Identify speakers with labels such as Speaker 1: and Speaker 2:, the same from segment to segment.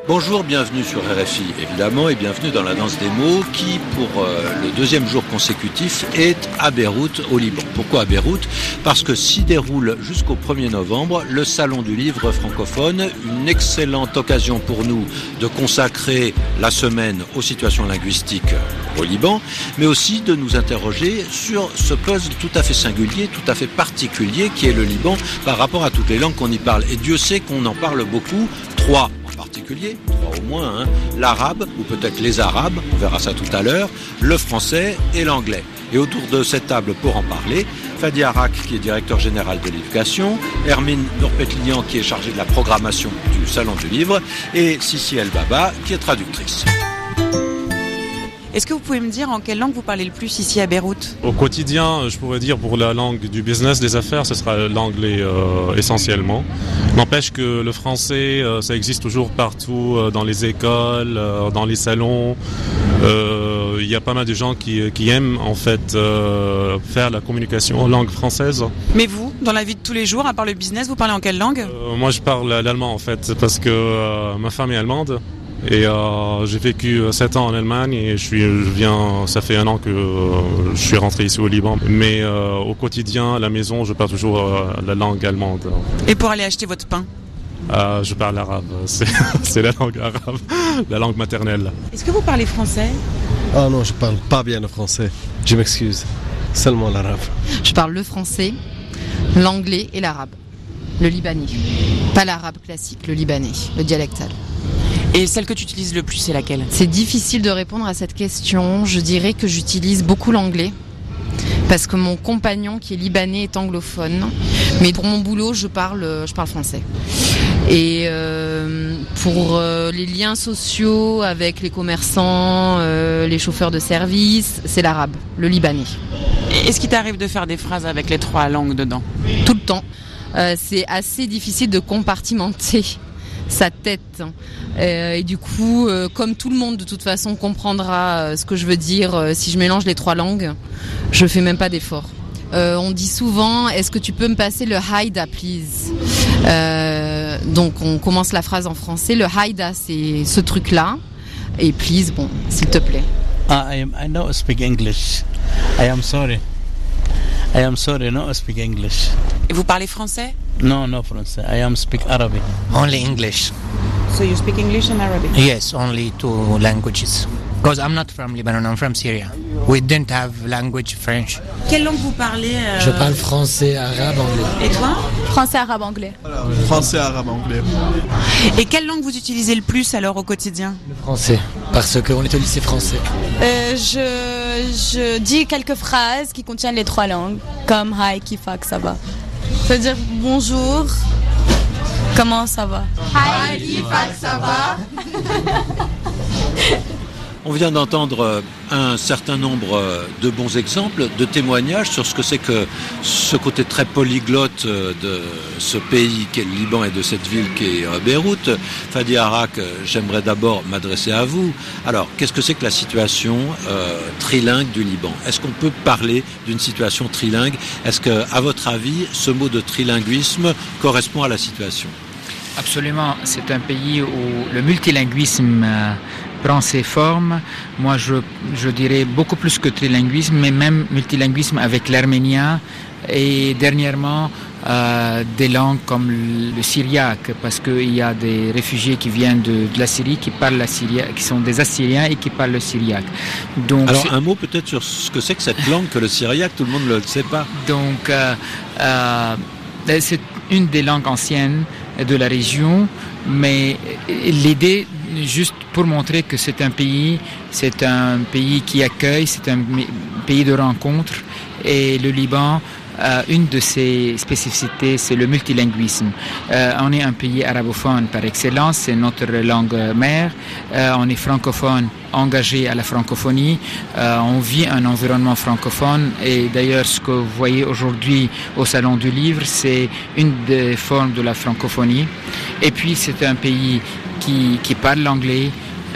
Speaker 1: Bonjour, bienvenue sur RFI évidemment et bienvenue dans la danse des mots qui pour le deuxième jour consécutif est à Beyrouth au Liban. Pourquoi à Beyrouth ? Parce que s'y déroule jusqu'au 1er novembre le Salon du livre francophone, une excellente occasion pour nous de consacrer la semaine aux situations linguistiques au Liban, mais aussi de nous interroger sur ce puzzle tout à fait singulier, tout à fait particulier qui est le Liban par rapport à toutes les langues qu'on y parle. Et Dieu sait qu'on en parle beaucoup, trois particulier, trois au moins, l'arabe, ou peut-être les arabes, on verra ça tout à l'heure, le français et l'anglais. Et autour de cette table pour en parler, Fadi Arak qui est directeur général de l'éducation, Hermine Nourpetlian qui est chargée de la programmation du Salon du Livre et Sissi El Baba qui est traductrice.
Speaker 2: Est-ce que vous pouvez me dire en quelle langue vous parlez le plus ici à Beyrouth ?
Speaker 3: Au quotidien, je pourrais dire pour la langue du business, des affaires, ce sera l'anglais essentiellement. N'empêche que le français, ça existe toujours partout, dans les écoles, dans les salons. Il y a pas mal de gens qui aiment en fait faire la communication en langue française.
Speaker 2: Mais vous, dans la vie de tous les jours, à part le business, vous parlez en quelle langue ?
Speaker 3: Moi, je parle l'allemand en fait, parce que ma femme est allemande. Et j'ai vécu 7 ans en Allemagne et ça fait 1 an que je suis rentré ici au Liban. Mais au quotidien, à la maison, je parle toujours la langue allemande.
Speaker 2: Et pour aller acheter votre pain ?
Speaker 3: Je parle arabe, c'est la langue arabe, la langue maternelle.
Speaker 2: Est-ce que vous parlez français ?
Speaker 4: Ah non, je parle pas bien le français, je m'excuse, seulement l'arabe.
Speaker 5: Je parle le français, l'anglais et l'arabe, le libanais. Pas l'arabe classique, le libanais, le dialectal.
Speaker 2: Et celle que tu utilises le plus, c'est laquelle ?
Speaker 5: C'est difficile de répondre à cette question. Je dirais que j'utilise beaucoup l'anglais parce que mon compagnon qui est libanais est anglophone. Mais pour mon boulot, je parle français. Et pour les liens sociaux avec les commerçants, les chauffeurs de service, c'est l'arabe, le libanais.
Speaker 2: Est-ce qu'il t'arrive de faire des phrases avec les 3 langues dedans ?
Speaker 5: Tout le temps. C'est assez difficile de compartimenter sa tête. Et du coup, comme tout le monde de toute façon comprendra ce que je veux dire, si je mélange les 3 langues, je fais même pas d'effort. On dit souvent, est-ce que tu peux me passer le haïda, please ? Donc on commence la phrase en français. Le haïda, c'est ce truc-là. Et please, bon, s'il te plaît.
Speaker 6: I don't speak English. I am sorry, not speak English.
Speaker 2: Et vous parlez français ?
Speaker 6: No français. I am speak Arabic.
Speaker 7: Only English.
Speaker 2: So you speak English and Arabic?
Speaker 7: Yes, only 2 languages. Because I'm not from Lebanon, I'm from Syria. We didn't have language French.
Speaker 2: Quelle langue vous parlez
Speaker 8: Je parle français, arabe, anglais.
Speaker 2: Et toi ?
Speaker 9: Français, arabe, anglais.
Speaker 10: Français, arabe, anglais.
Speaker 2: Et quelle langue vous utilisez le plus alors au quotidien ?
Speaker 8: Le français, parce qu'on est au lycée français.
Speaker 9: Je dis quelques phrases qui contiennent les 3 langues, comme hi, kifak, ça va. Ça veut dire bonjour, comment ça va ?
Speaker 11: Hi, kifak, ça va ?
Speaker 1: On vient d'entendre un certain nombre de bons exemples, de témoignages sur ce que c'est que ce côté très polyglotte de ce pays qu'est le Liban et de cette ville qu'est Beyrouth. Fadi Arak, j'aimerais d'abord m'adresser à vous. Alors, qu'est-ce que c'est que la situation trilingue du Liban ? Est-ce qu'on peut parler d'une situation trilingue ? Est-ce que, à votre avis, ce mot de trilinguisme correspond à la situation ?
Speaker 12: Absolument. C'est un pays où le multilinguisme prend ses formes. Moi, je dirais beaucoup plus que trilinguisme, mais même multilinguisme avec l'arménien et dernièrement des langues comme le syriaque, parce qu'il y a des réfugiés qui viennent de la Syrie qui parlent la syriaque, qui sont des Assyriens et qui parlent le syriaque. Donc,
Speaker 1: alors un mot peut-être sur ce que c'est que cette langue que le syriaque, tout le monde ne le sait pas.
Speaker 12: Donc c'est une des langues anciennes de la région, mais l'idée, juste pour montrer que c'est un pays qui accueille, c'est un pays de rencontre, et le Liban, une de ses spécificités, c'est le multilinguisme. On est un pays arabophone par excellence, c'est notre langue mère. On est francophone, engagé à la francophonie. On vit un environnement francophone, et d'ailleurs ce que vous voyez aujourd'hui au Salon du Livre, c'est une des formes de la francophonie. Et puis c'est un pays qui parle l'anglais,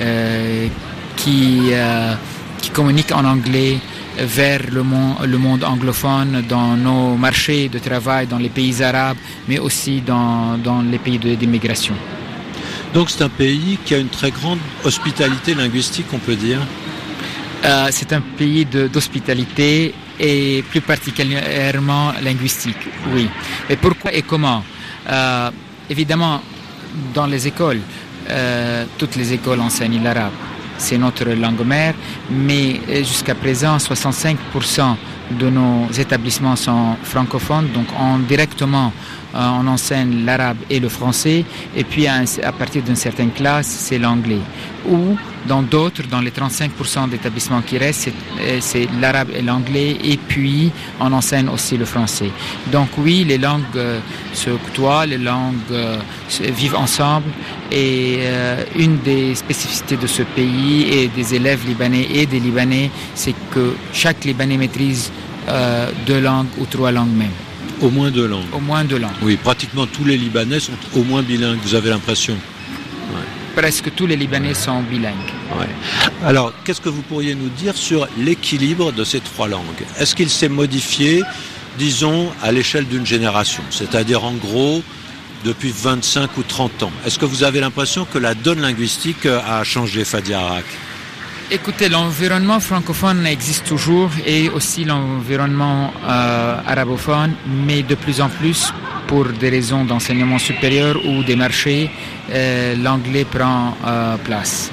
Speaker 12: qui communique en anglais vers le monde anglophone, dans nos marchés de travail, dans les pays arabes, mais aussi dans les pays d'immigration.
Speaker 1: Donc c'est un pays qui a une très grande hospitalité linguistique, on peut dire.
Speaker 12: C'est un pays d'hospitalité et plus particulièrement linguistique, oui. Et pourquoi et comment? Évidemment, dans les écoles, toutes les écoles enseignent l'arabe. C'est notre langue mère, mais jusqu'à présent, 65% de nos établissements sont francophones, donc directement on enseigne l'arabe et le français, et puis à partir d'une certaine classe, c'est l'anglais. Ou dans d'autres, dans les 35% d'établissements qui restent, c'est l'arabe et l'anglais, et puis on enseigne aussi le français. Donc oui, les langues se côtoient, les langues vivent ensemble, et une des spécificités de ce pays et des élèves libanais et des Libanais, c'est que chaque Libanais maîtrise 2 langues ou 3 langues même.
Speaker 1: Au moins 2 langues.
Speaker 12: Au moins 2 langues.
Speaker 1: Oui, pratiquement tous les Libanais sont au moins bilingues, vous avez l'impression? Ouais.
Speaker 12: Presque tous les Libanais sont bilingues.
Speaker 1: Ouais. Alors, qu'est-ce que vous pourriez nous dire sur l'équilibre de ces 3 langues? Est-ce qu'il s'est modifié, disons, à l'échelle d'une génération? C'est-à-dire, en gros, depuis 25 ou 30 ans. Est-ce que vous avez l'impression que la donne linguistique a changé, Fadia Arak?
Speaker 12: Écoutez, l'environnement francophone existe toujours et aussi l'environnement arabophone, mais de plus en plus, pour des raisons d'enseignement supérieur ou des marchés, l'anglais prend place.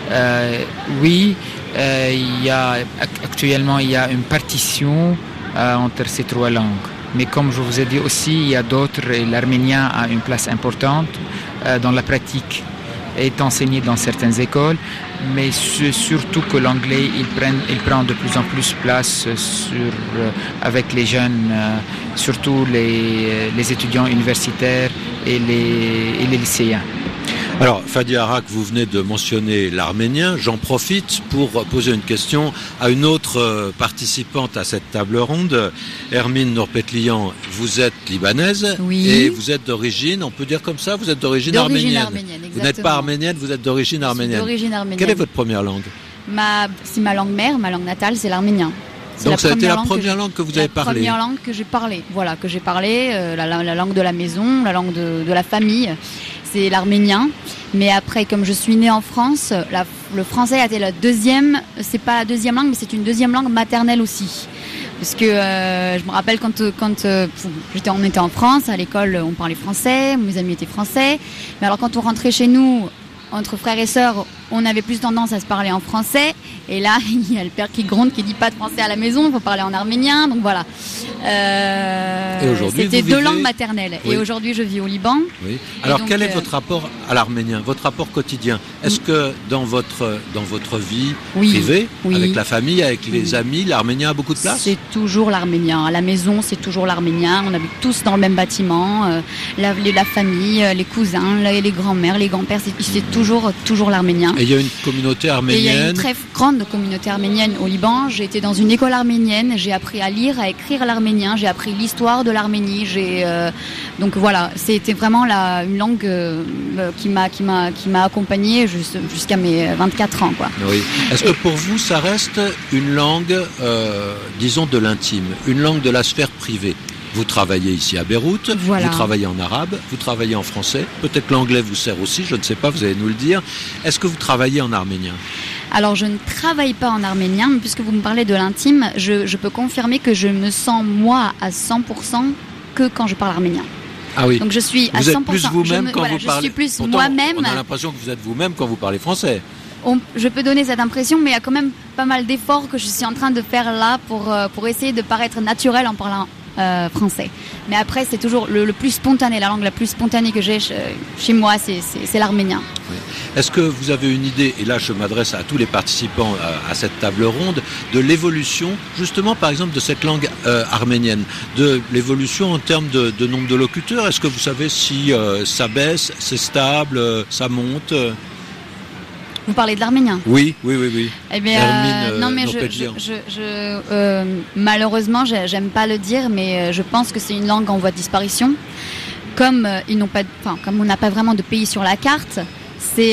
Speaker 12: Oui, actuellement il y a une partition entre ces 3 langues. Mais comme je vous ai dit aussi, il y a d'autres, et l'arménien a une place importante dans la pratique, est enseigné dans certaines écoles, mais surtout que l'anglais il prend de plus en plus place avec les jeunes, surtout les étudiants universitaires et les lycéens.
Speaker 1: Alors, Fadia Arak, vous venez de mentionner l'arménien. J'en profite pour poser une question à une autre participante à cette table ronde. Hermine Nourpetlian, vous êtes libanaise,
Speaker 9: oui.
Speaker 1: Et vous êtes d'origine, on peut dire comme ça, vous êtes d'origine arménienne. Vous n'êtes pas arménienne, vous êtes d'origine arménienne.
Speaker 9: D'origine arménienne.
Speaker 1: Quelle est votre première langue?
Speaker 9: C'est ma langue mère, ma langue natale, c'est l'arménien.
Speaker 1: Donc ça a été la première langue que vous avez parlé.
Speaker 9: La première langue que j'ai parlé, voilà, la langue de la maison, la langue de la famille, c'est l'arménien. Mais après, comme je suis née en France, le français a été la deuxième, c'est pas la deuxième langue, mais c'est une deuxième langue maternelle aussi. Parce que je me rappelle quand on était en France, à l'école on parlait français, mes amis étaient français, mais alors quand on rentrait chez nous, entre frères et sœurs, on avait plus tendance à se parler en français. Et là, il y a le père qui gronde, qui dit pas de français à la maison, il faut parler en arménien. Donc voilà. C'était 2 langues maternelles. Oui. Et aujourd'hui, je vis au Liban.
Speaker 1: Oui. Alors, quel est votre rapport à l'arménien, votre rapport quotidien? Est-ce que dans votre vie privée, avec la famille, avec les amis, l'arménien a beaucoup de place? C'est
Speaker 9: toujours l'arménien. À la maison, c'est toujours l'arménien. On habite tous dans le même bâtiment. La famille, les cousins, les grands-mères, les grands-pères, c'est toujours l'arménien.
Speaker 1: Et il y a une communauté arménienne.
Speaker 9: Et il y a une très grande communauté arménienne au Liban. J'ai été dans une école arménienne. J'ai appris à lire, à écrire l'arménien. J'ai appris l'histoire de l'Arménie. Donc voilà, c'était vraiment une langue qui m'a accompagnée jusqu'à mes 24 ans, quoi.
Speaker 1: Oui. Est-ce que pour vous, ça reste une langue, disons, de l'intime, une langue de la sphère privée? Vous travaillez ici à Beyrouth, voilà. Vous travaillez en arabe, vous travaillez en français, peut-être l'anglais vous sert aussi, je ne sais pas, vous allez nous le dire. Est-ce que vous travaillez en arménien?
Speaker 9: Alors je ne travaille pas en arménien, mais puisque vous me parlez de l'intime, je peux confirmer que je me sens moi à 100% que quand je parle arménien.
Speaker 1: Ah oui.
Speaker 9: Donc je suis à 100%.
Speaker 1: Vous êtes plus vous-même quand vous parlez.
Speaker 9: Je suis plus
Speaker 1: Pourtant,
Speaker 9: moi-même.
Speaker 1: On a l'impression que vous êtes vous-même quand vous parlez français.
Speaker 9: Je peux donner cette impression, mais il y a quand même pas mal d'efforts que je suis en train de faire là pour essayer de paraître naturel en parlant français. Mais après, c'est toujours le plus spontané, la langue la plus spontanée que j'ai chez moi, c'est l'arménien.
Speaker 1: Oui. Est-ce que vous avez une idée, et là je m'adresse à tous les participants à cette table ronde, de l'évolution, justement par exemple de cette langue arménienne, de l'évolution en termes de nombre de locuteurs? Est-ce que vous savez si ça baisse, c'est stable, ça monte?
Speaker 9: Vous parlez de l'arménien?
Speaker 1: Oui.
Speaker 9: Eh bien, non, mais malheureusement, j'aime pas le dire, mais je pense que c'est une langue en voie de disparition. Comme on n'a pas vraiment de pays sur la carte, c'est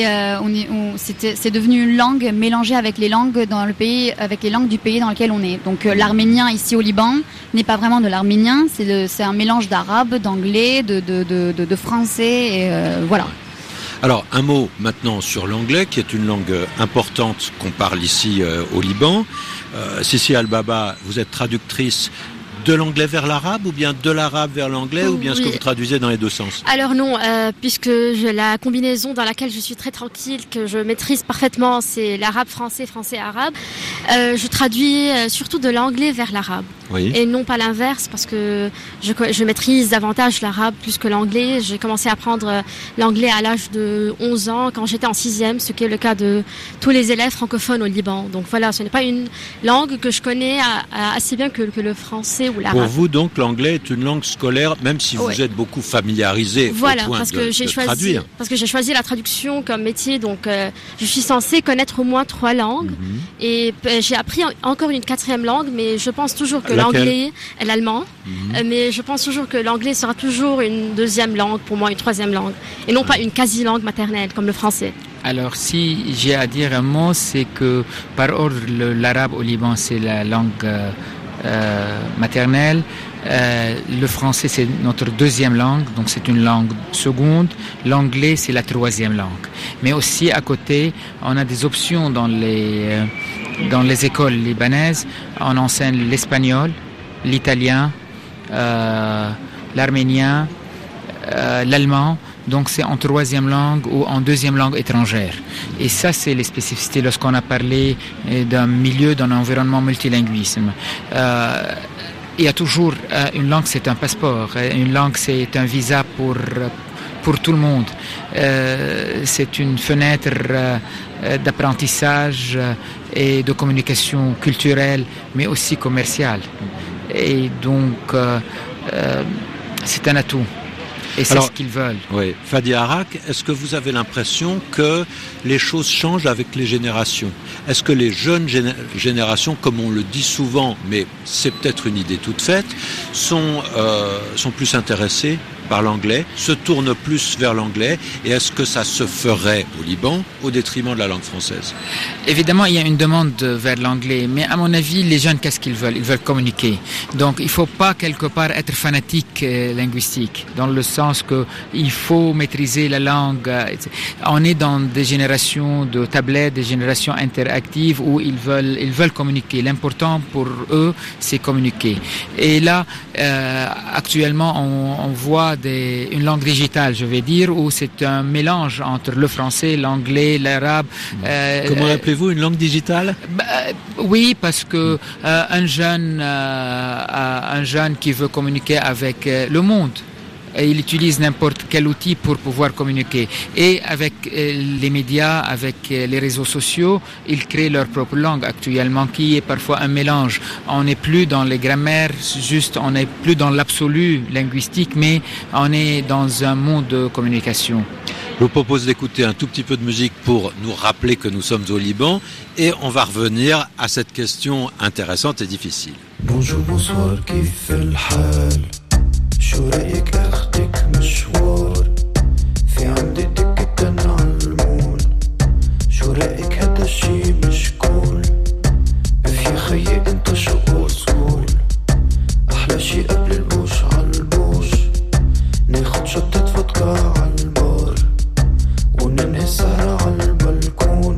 Speaker 9: devenu une langue mélangée avec les langues dans le pays, avec les langues du pays dans lequel on est. Donc l'arménien ici au Liban n'est pas vraiment de l'arménien, c'est un mélange d'arabe, d'anglais, de français, et voilà.
Speaker 1: Alors, un mot maintenant sur l'anglais, qui est une langue importante qu'on parle ici au Liban. Sissi Al-Baba, vous êtes traductrice de l'anglais vers l'arabe ou bien de l'arabe vers l'anglais ou bien est-ce que vous traduisez dans les deux sens?
Speaker 13: Alors non, puisque la combinaison dans laquelle je suis très tranquille, que je maîtrise parfaitement, c'est l'arabe français, français arabe. Je traduis surtout de l'anglais vers l'arabe.
Speaker 1: Oui.
Speaker 13: Et non pas l'inverse, parce que je maîtrise davantage l'arabe plus que l'anglais. J'ai commencé à apprendre l'anglais à l'âge de 11 ans, quand j'étais en 6e, ce qui est le cas de tous les élèves francophones au Liban. Donc voilà, ce n'est pas une langue que je connais assez bien que le français ou l'arabe.
Speaker 1: Pour vous, donc, l'anglais est une langue scolaire, même si vous êtes beaucoup familiarisé au point de traduire.
Speaker 13: Parce que j'ai choisi la traduction comme métier, donc je suis censée connaître au moins 3 langues. Et j'ai appris encore une 4e langue, mais je pense toujours que l'anglais et l'allemand. Mais je pense toujours que l'anglais sera toujours une 2e langue, pour moi une 3e langue, et non pas une quasi-langue maternelle comme le français.
Speaker 12: Alors si j'ai à dire un mot, c'est que par ordre, l'arabe au Liban c'est la langue maternelle. Le français c'est notre 2e langue, donc c'est une langue seconde. L'anglais c'est la 3e langue. Mais aussi à côté, on a des options dans les écoles libanaises. On enseigne l'espagnol, l'italien, l'arménien, l'allemand. Donc c'est en 3e langue ou en 2e langue étrangère. Et ça, c'est les spécificités lorsqu'on a parlé d'un milieu, d'un environnement multilinguisme. Il y a toujours une langue, c'est un passeport. Une langue, c'est un visa pour tout le monde. C'est une fenêtre d'apprentissage et de communication culturelle, mais aussi commerciale. Et donc, c'est un atout. Et c'est ce qu'ils veulent.
Speaker 1: Oui. Fadi Arak, est-ce que vous avez l'impression que les choses changent avec les générations? Est-ce que les jeunes générations, comme on le dit souvent, mais c'est peut-être une idée toute faite, sont plus intéressées par l'anglais, se tournent plus vers l'anglais, et est-ce que ça se ferait au Liban au détriment de la langue française?
Speaker 12: Évidemment, il y a une demande vers l'anglais, mais à mon avis, les jeunes, qu'est-ce qu'ils veulent? Ils veulent communiquer. Donc, il ne faut pas quelque part être fanatique linguistique, dans le sens que il faut maîtriser la langue. On est dans des générations de tablettes, des générations interactives où ils veulent communiquer. L'important pour eux, c'est communiquer. Et là, actuellement, on voit une langue digitale, je vais dire, où c'est un mélange entre le français, l'anglais, l'arabe.
Speaker 1: Comment appelez-vous une langue digitale?
Speaker 12: Oui, parce que un jeune qui veut communiquer avec le monde, il utilise n'importe quel outil pour pouvoir communiquer. Et avec les médias, avec les réseaux sociaux, ils créent leur propre langue actuellement, qui est parfois un mélange. On n'est plus dans les grammaires, on n'est plus dans l'absolu linguistique, mais on est dans un monde de communication.
Speaker 1: Je vous propose d'écouter un tout petit peu de musique pour nous rappeler que nous sommes au Liban, et on va revenir à cette question intéressante et difficile.
Speaker 14: Bonjour, bonsoir, كيف الحال؟ شو رأيك أخدك مشوار في عندي دكة علمون شو رأيك هذا الشي مشكول في خيي انت شو أصول أحلى شي قبل البوش عالبوش ناخد شطة فودكا عالبار وننهي السهرة عالبلكون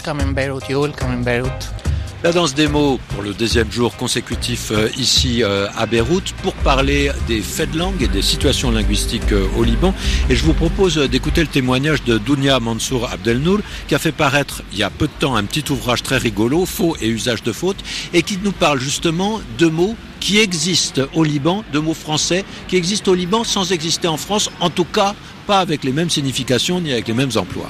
Speaker 7: welcome in Beirut. You're welcome in Beirut.
Speaker 1: La danse des mots pour le deuxième jour consécutif ici à Beyrouth pour parler des faits de langue et des situations linguistiques au Liban. Et je vous propose d'écouter le témoignage de Dounia Mansour Abdelnour qui a fait paraître il y a peu de temps un petit ouvrage très rigolo, Faux et usage de fautes, et qui nous parle justement de mots qui existent au Liban, de mots français qui existent au Liban sans exister en France, en tout cas pas avec les mêmes significations ni avec les mêmes emplois.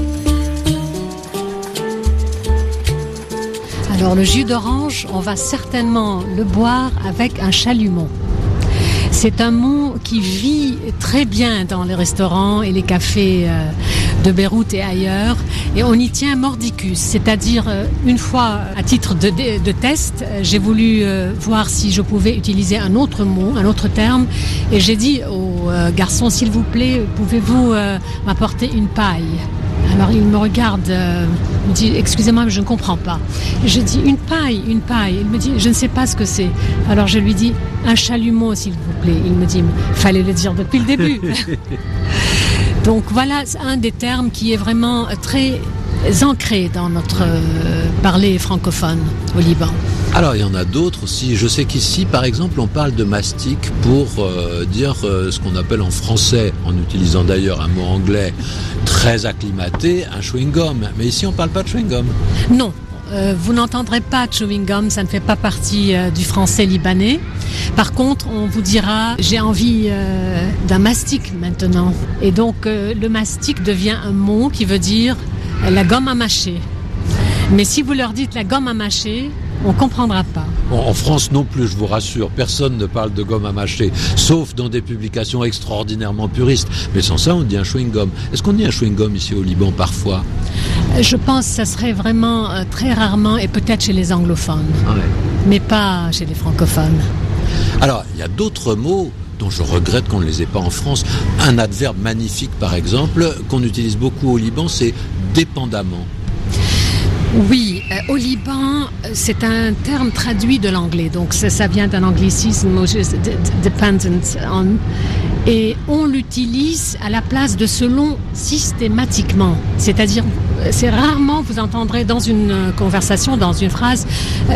Speaker 15: Alors le jus d'orange, on va certainement le boire avec un chalumeau. C'est un mot qui vit très bien dans les restaurants et les cafés de Beyrouth et ailleurs. Et on y tient mordicus, c'est-à-dire une fois à titre de test, j'ai voulu voir si je pouvais utiliser un autre mot, un autre terme. Et j'ai dit au garçon, s'il vous plaît, pouvez-vous m'apporter une paille ? Alors il me regarde, me dit « Excusez-moi, mais je ne comprends pas ». Je dis « Une paille ». Il me dit « Je ne sais pas ce que c'est ». Alors je lui dis « Un chalumeau, s'il vous plaît ». Il me dit « Fallait le dire depuis le début ». Donc voilà un des termes qui est vraiment très ancré dans notre parler francophone au Liban.
Speaker 1: Alors il y en a d'autres aussi. Je sais qu'ici, par exemple, on parle de mastic pour dire ce qu'on appelle en français, en utilisant d'ailleurs un mot anglais très acclimaté, un chewing-gum. Mais ici, on ne parle pas de chewing-gum.
Speaker 15: Non. Vous n'entendrez pas de chewing-gum, ça ne fait pas partie du français libanais. Par contre, on vous dira, j'ai envie d'un mastic maintenant. Et donc, le mastic devient un mot qui veut dire la gomme à mâcher. Mais si vous leur dites la gomme à mâcher, on ne comprendra pas.
Speaker 1: Bon, en France non plus, je vous rassure, personne ne parle de gomme à mâcher, sauf dans des publications extraordinairement puristes. Mais sans ça, on dit un chewing-gum. Est-ce qu'on dit un chewing-gum ici au Liban parfois ?
Speaker 15: Je pense que ça serait vraiment très rarement, et peut-être chez les anglophones, mais pas chez les francophones.
Speaker 1: Alors, il y a d'autres mots dont je regrette qu'on ne les ait pas en France. Un adverbe magnifique, par exemple, qu'on utilise beaucoup au Liban, c'est « dépendamment ».
Speaker 15: Oui, au Liban, c'est un terme traduit de l'anglais, donc ça vient d'un anglicisme, dependent on, et on l'utilise à la place de selon systématiquement. C'est-à-dire, c'est rarement vous entendrez dans une conversation, dans une phrase,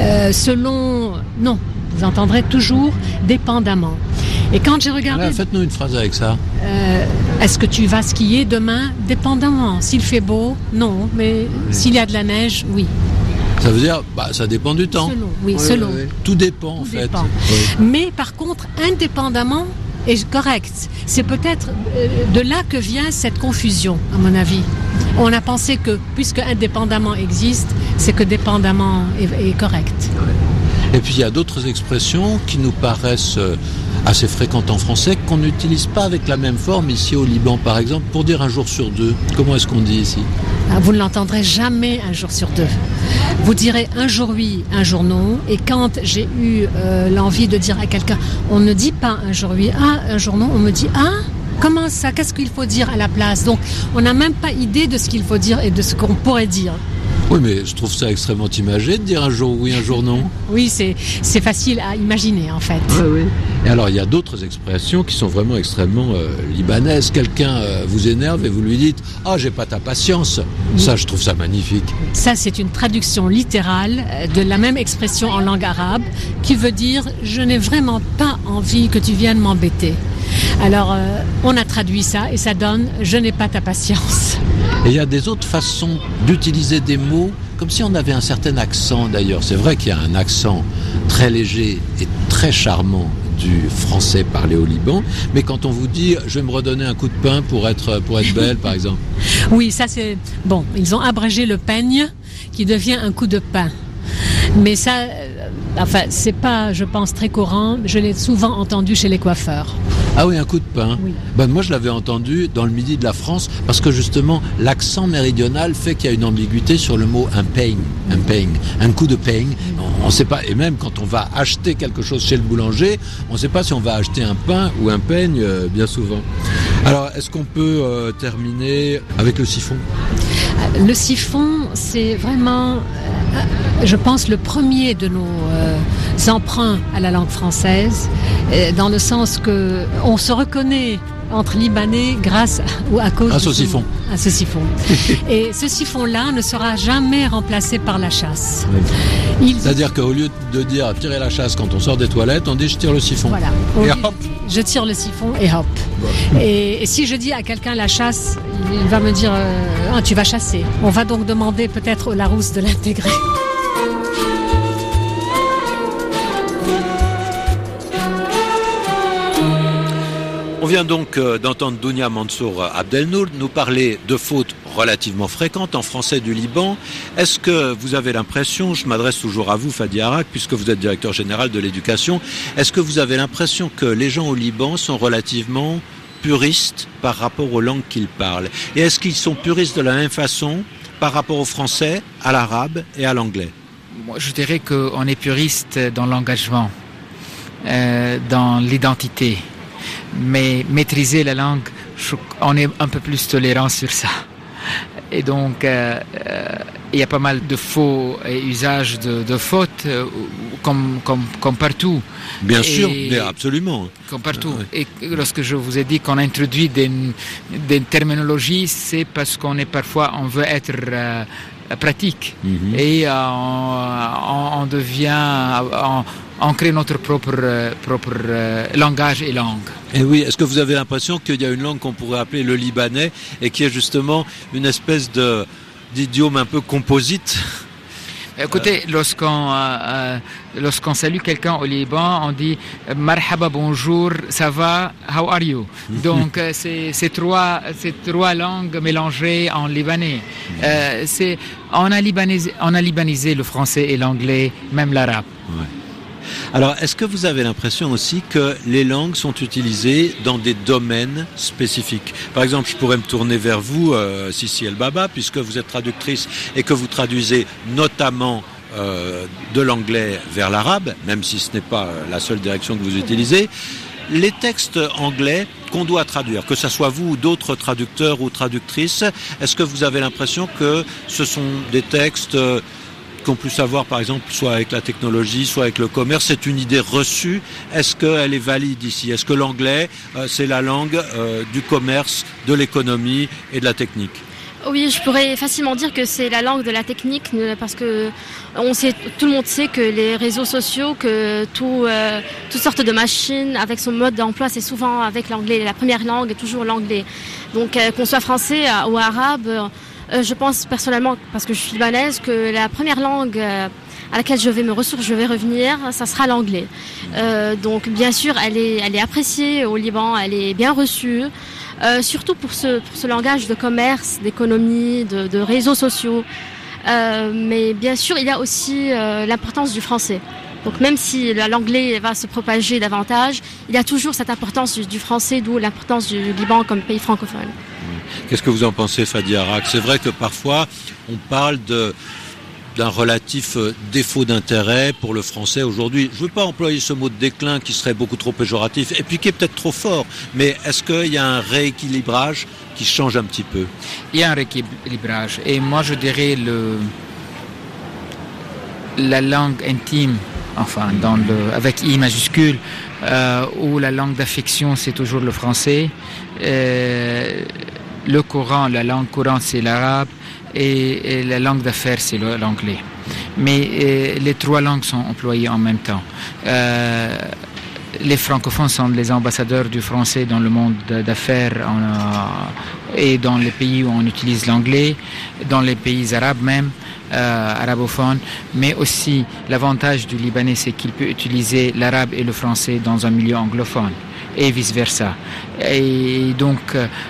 Speaker 15: selon, non, vous entendrez toujours dépendamment. Et quand j'ai regardé...
Speaker 1: Alors, faites-nous une phrase avec ça.
Speaker 15: Est-ce que tu vas skier demain ? Dépendamment. S'il fait beau, non. Mais s'il y a de la neige, oui.
Speaker 1: Ça veut dire, ça dépend du temps.
Speaker 15: Selon, oui, selon.
Speaker 1: Oui. Tout dépend, en fait.
Speaker 15: Oui. Mais par contre, indépendamment est correct. C'est peut-être de là que vient cette confusion, à mon avis. On a pensé que, puisque indépendamment existe, c'est que dépendamment est correct.
Speaker 1: Et puis il y a d'autres expressions qui nous paraissent assez fréquentes en français qu'on n'utilise pas avec la même forme ici au Liban, par exemple, pour dire un jour sur deux. Comment est-ce qu'on dit ici ?
Speaker 15: Vous ne l'entendrez jamais un jour sur deux. Vous direz un jour oui, un jour non. Et quand j'ai eu l'envie de dire à quelqu'un, on ne dit pas un jour oui, un jour non, on me dit comment ça ? Qu'est-ce qu'il faut dire à la place ? Donc on n'a même pas idée de ce qu'il faut dire et de ce qu'on pourrait dire.
Speaker 1: Oui, mais je trouve ça extrêmement imagé de dire un jour oui, un jour non.
Speaker 15: Oui, c'est facile à imaginer en fait.
Speaker 1: Oui. Et alors, il y a d'autres expressions qui sont vraiment extrêmement libanaises. Quelqu'un vous énerve et vous lui dites « Ah, j'ai pas ta patience ». Ça, je trouve ça magnifique.
Speaker 15: Ça, c'est une traduction littérale de la même expression en langue arabe qui veut dire « Je n'ai vraiment pas envie que tu viennes m'embêter ». Alors, on a traduit ça et ça donne « Je n'ai pas ta patience ».
Speaker 1: Et il y a des autres façons d'utiliser des mots, comme si on avait un certain accent d'ailleurs. C'est vrai qu'il y a un accent très léger et très charmant du français parlé au Liban, mais quand on vous dit « je vais me redonner un coup de pain pour être belle » par exemple.
Speaker 15: Oui, ça c'est... Bon, ils ont abrégé le peigne qui devient un coup de pain. Mais ça, c'est pas, je pense, très courant. Je l'ai souvent entendu chez les coiffeurs.
Speaker 1: Ah oui, un coup de pain. Oui. Moi, je l'avais entendu dans le midi de la France parce que justement, l'accent méridional fait qu'il y a une ambiguïté sur le mot un coup de pain. On ne sait pas. Et même quand on va acheter quelque chose chez le boulanger, on ne sait pas si on va acheter un pain ou un peigne, bien souvent. Alors, est-ce qu'on peut terminer avec le siphon ?
Speaker 15: Le siphon, c'est vraiment, je pense, le premier de nos emprunts à la langue française, dans le sens que on se reconnaît entre Libanais grâce
Speaker 1: au siphon.
Speaker 15: À ce siphon. Et ce siphon-là ne sera jamais remplacé par la chasse.
Speaker 1: C'est-à-dire qu'au lieu de dire tirer la chasse quand on sort des toilettes, on dit je tire le siphon.
Speaker 15: Voilà.
Speaker 1: Et hop.
Speaker 15: Je tire le siphon et hop. Bon. Et si je dis à quelqu'un la chasse, il va me dire tu vas chasser. On va donc demander peut-être au Larousse de l'intégrer.
Speaker 1: On vient donc d'entendre Dounia Mansour Abdelnour nous parler de fautes relativement fréquentes en français du Liban. Est-ce que vous avez l'impression, je m'adresse toujours à vous Fadi Arak, puisque vous êtes directeur général de l'éducation, est-ce que vous avez l'impression que les gens au Liban sont relativement puristes par rapport aux langues qu'ils parlent? Et est-ce qu'ils sont puristes de la même façon par rapport au français, à l'arabe et à l'anglais?
Speaker 12: Moi, je dirais qu'on est puriste dans l'engagement, dans l'identité. Mais maîtriser la langue, on est un peu plus tolérant sur ça. Et donc, il y a pas mal de faux usages de fautes, comme partout.
Speaker 1: Bien sûr, absolument.
Speaker 12: Comme partout. Oui. Et lorsque je vous ai dit qu'on introduit des terminologies, c'est parce qu'on veut être pratique. Mm-hmm. Et on devient... On crée notre propre langage et langue.
Speaker 1: Et oui, est-ce que vous avez l'impression qu'il y a une langue qu'on pourrait appeler le libanais et qui est justement une espèce d'idiome un peu composite?
Speaker 12: Écoutez, lorsqu'on salue quelqu'un au Liban, on dit marhaba, bonjour, ça va, how are you? Donc c'est trois langues mélangées en libanais. On a libanisé le français et l'anglais, même l'arabe.
Speaker 1: Ouais. Alors, est-ce que vous avez l'impression aussi que les langues sont utilisées dans des domaines spécifiques? Par exemple, je pourrais me tourner vers vous, Sissi El Baba, puisque vous êtes traductrice et que vous traduisez notamment de l'anglais vers l'arabe, même si ce n'est pas la seule direction que vous utilisez. Les textes anglais qu'on doit traduire, que ce soit vous ou d'autres traducteurs ou traductrices, est-ce que vous avez l'impression que ce sont des textes qu'on peut savoir, par exemple, soit avec la technologie, soit avec le commerce, c'est une idée reçue. Est-ce qu'elle est valide ici? Est-ce que l'anglais, c'est la langue du commerce, de l'économie et de la technique?
Speaker 13: Oui, je pourrais facilement dire que c'est la langue de la technique, parce que tout le monde sait que les réseaux sociaux, que toutes sortes de machines, avec son mode d'emploi, c'est souvent avec l'anglais. La première langue est toujours l'anglais. Donc, qu'on soit français ou arabe, je pense personnellement, parce que je suis libanaise, que la première langue à laquelle je vais revenir, ça sera l'anglais. Donc bien sûr, elle est appréciée au Liban, elle est bien reçue, surtout pour ce langage de commerce, d'économie, de réseaux sociaux. Mais bien sûr, il y a aussi l'importance du français. Donc même si l'anglais va se propager davantage, il y a toujours cette importance du français, d'où l'importance du Liban comme pays francophone.
Speaker 1: Qu'est-ce que vous en pensez, Fadi Arak? C'est vrai que parfois, on parle d'un relatif défaut d'intérêt pour le français aujourd'hui. Je ne veux pas employer ce mot de déclin qui serait beaucoup trop péjoratif et puis qui est peut-être trop fort, mais est-ce qu'il y a un rééquilibrage qui change un petit peu?
Speaker 12: Il y a un rééquilibrage et moi je dirais la langue intime, enfin avec I majuscule, ou la langue d'affection c'est toujours le français. Le Coran, la langue courante, c'est l'arabe et la langue d'affaires, c'est l'anglais. Mais les trois langues sont employées en même temps. Les francophones sont les ambassadeurs du français dans le monde d'affaires et dans les pays où on utilise l'anglais, dans les pays arabes même, arabophones. Mais aussi, l'avantage du Libanais, c'est qu'il peut utiliser l'arabe et le français dans un milieu anglophone et vice-versa. Et donc...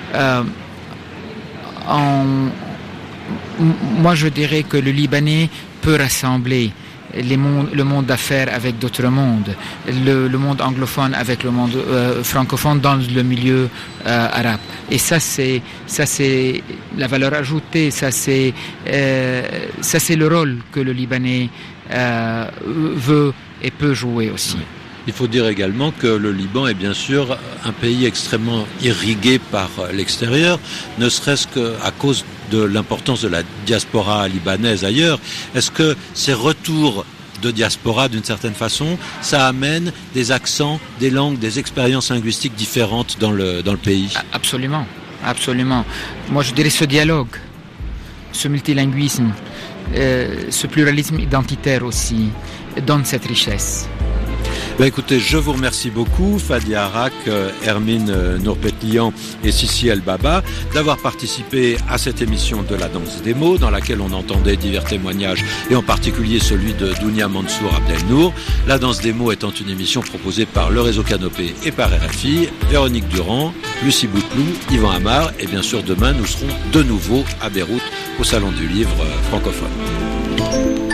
Speaker 12: moi je dirais que le Libanais peut rassembler le monde d'affaires avec d'autres mondes, le monde anglophone avec le monde francophone dans le milieu arabe. Et ça c'est la valeur ajoutée, ça c'est le rôle que le Libanais veut et peut jouer aussi.
Speaker 1: Il faut dire également que le Liban est bien sûr un pays extrêmement irrigué par l'extérieur, ne serait-ce qu'à cause de l'importance de la diaspora libanaise ailleurs. Est-ce que ces retours de diaspora d'une certaine façon, ça amène des accents, des langues, des expériences linguistiques différentes dans le pays.
Speaker 12: Absolument, absolument. Moi je dirais ce dialogue, ce multilinguisme, ce pluralisme identitaire aussi donne cette richesse.
Speaker 1: Écoutez, je vous remercie beaucoup, Fadia Arak, Hermine Nourpetlian et Sissi El Baba, d'avoir participé à cette émission de la danse des mots, dans laquelle on entendait divers témoignages, et en particulier celui de Dounia Mansour Abdelnour. La danse des mots étant une émission proposée par le réseau Canopé et par RFI, Véronique Durand, Lucie Bouteloup, Yvan Amar, et bien sûr demain nous serons de nouveau à Beyrouth, au Salon du Livre francophone.